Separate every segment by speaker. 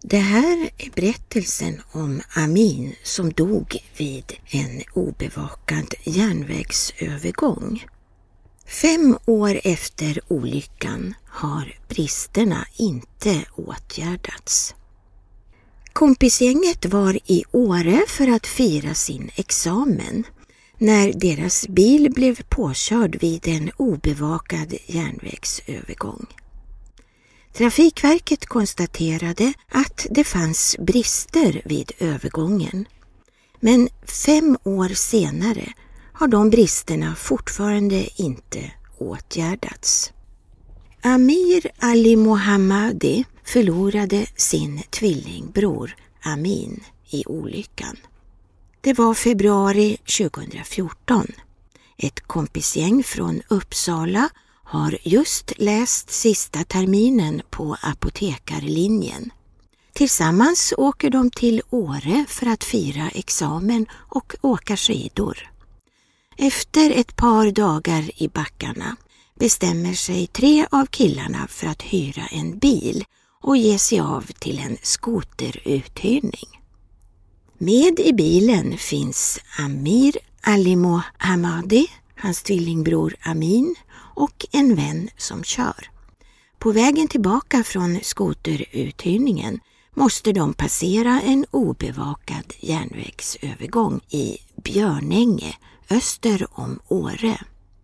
Speaker 1: Det här är berättelsen om Amin som dog vid en obevakad järnvägsövergång. 5 år efter olyckan har bristerna inte åtgärdats. Kompisgänget var i Åre för att fira sin examen när deras bil blev påkörd vid en obevakad järnvägsövergång. Trafikverket konstaterade att det fanns brister vid övergången, men 5 år senare har de bristerna fortfarande inte åtgärdats. Amir Ali Mohammadi förlorade sin tvillingbror Amin i olyckan. Det var februari 2014. Ett kompisgäng från Uppsala har just läst sista terminen på apotekarlinjen. Tillsammans åker de till Åre för att fira examen och åka skidor. Efter ett par dagar i backarna bestämmer sig 3 av killarna för att hyra en bil och ge sig av till en skoteruthyrning. Med i bilen finns Amir Ali Mohammadi, hans tvillingbror Amin och en vän som kör. På vägen tillbaka från skoteruthyrningen måste de passera en obevakad järnvägsövergång i Björnänge öster om Åre.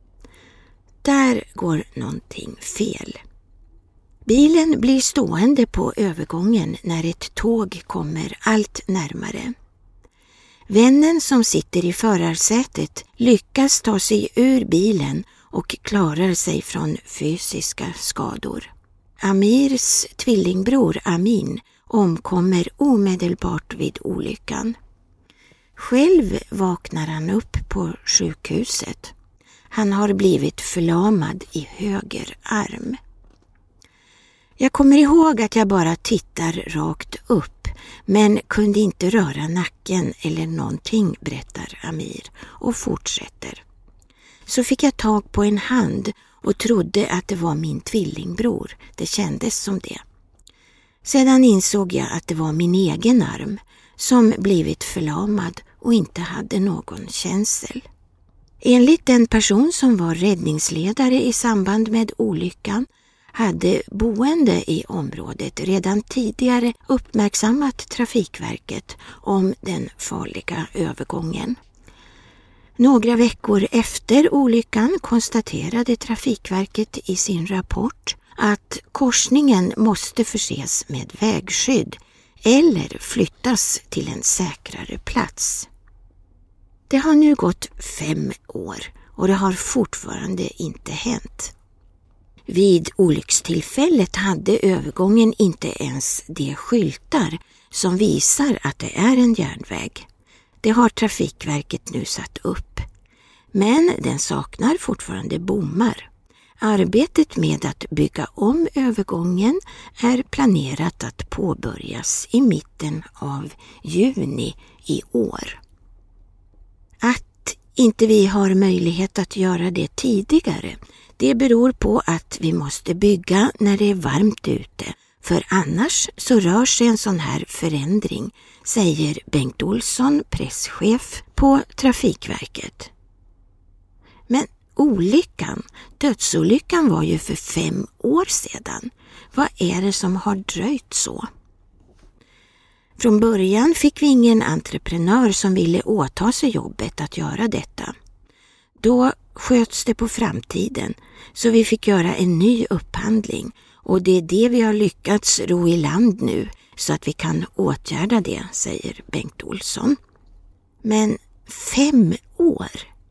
Speaker 1: Där går någonting fel. Bilen blir stående på övergången när ett tåg kommer allt närmare. Vännen som sitter i förarsätet lyckas ta sig ur bilen och klarar sig från fysiska skador. Amirs tvillingbror Amin omkommer omedelbart vid olyckan. Själv vaknar han upp på sjukhuset. Han har blivit förlamad i höger arm. Jag kommer ihåg att jag bara tittar rakt upp, men kunde inte röra nacken eller någonting, berättar Amir och fortsätter. Så fick jag tag på en hand och trodde att det var min tvillingbror. Det kändes som det. Sedan insåg jag att det var min egen arm som blivit förlamad och inte hade någon känsel. Enligt den person som var räddningsledare i samband med olyckan hade boende i området redan tidigare uppmärksammat Trafikverket om den farliga övergången. Några veckor efter olyckan konstaterade Trafikverket i sin rapport att korsningen måste förses med vägskydd eller flyttas till en säkrare plats. Det har nu gått 5 år och det har fortfarande inte hänt. Vid olyckstillfället hade övergången inte ens de skyltar som visar att det är en järnväg. Det har Trafikverket nu satt upp. Men den saknar fortfarande bommar. Arbetet med att bygga om övergången är planerat att påbörjas i mitten av juni i år. Att inte vi har möjlighet att göra det tidigare, det beror på att vi måste bygga när det är varmt ute, för annars så rör sig en sån här förändring, säger Bengt Olsson, presschef på Trafikverket. Men dödsolyckan var ju för 5 år sedan. Vad är det som har dröjt så? Från början fick vi ingen entreprenör som ville åta sig jobbet att göra detta. Då sköts det på framtiden, så vi fick göra en ny upphandling och det är det vi har lyckats ro i land nu så att vi kan åtgärda det, säger Bengt Olsson. Men 5 år?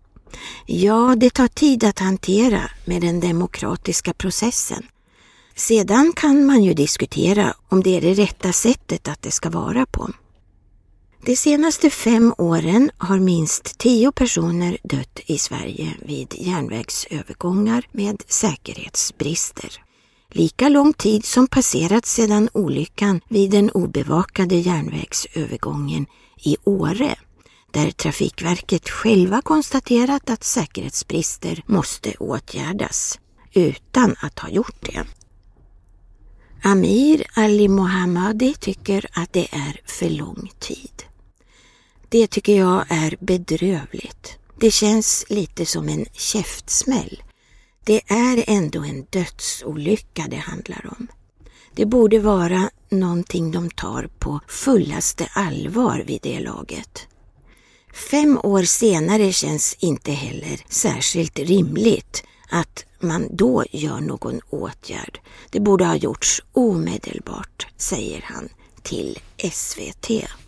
Speaker 1: Ja, det tar tid att hantera med den demokratiska processen. Sedan kan man ju diskutera om det är det rätta sättet att det ska vara på. De senaste 5 åren har minst 10 personer dött i Sverige vid järnvägsövergångar med säkerhetsbrister. Lika lång tid som passerat sedan olyckan vid den obevakade järnvägsövergången i Åre, där Trafikverket själva konstaterat att säkerhetsbrister måste åtgärdas utan att ha gjort det. Amir Ali Mohammadi tycker att det är för lång tid. Det tycker jag är bedrövligt. Det känns lite som en käftsmäll. Det är ändå en dödsolycka det handlar om. Det borde vara någonting de tar på fullaste allvar vid det laget. 5 år senare känns inte heller särskilt rimligt att man då gör någon åtgärd. Det borde ha gjorts omedelbart, säger han till SVT.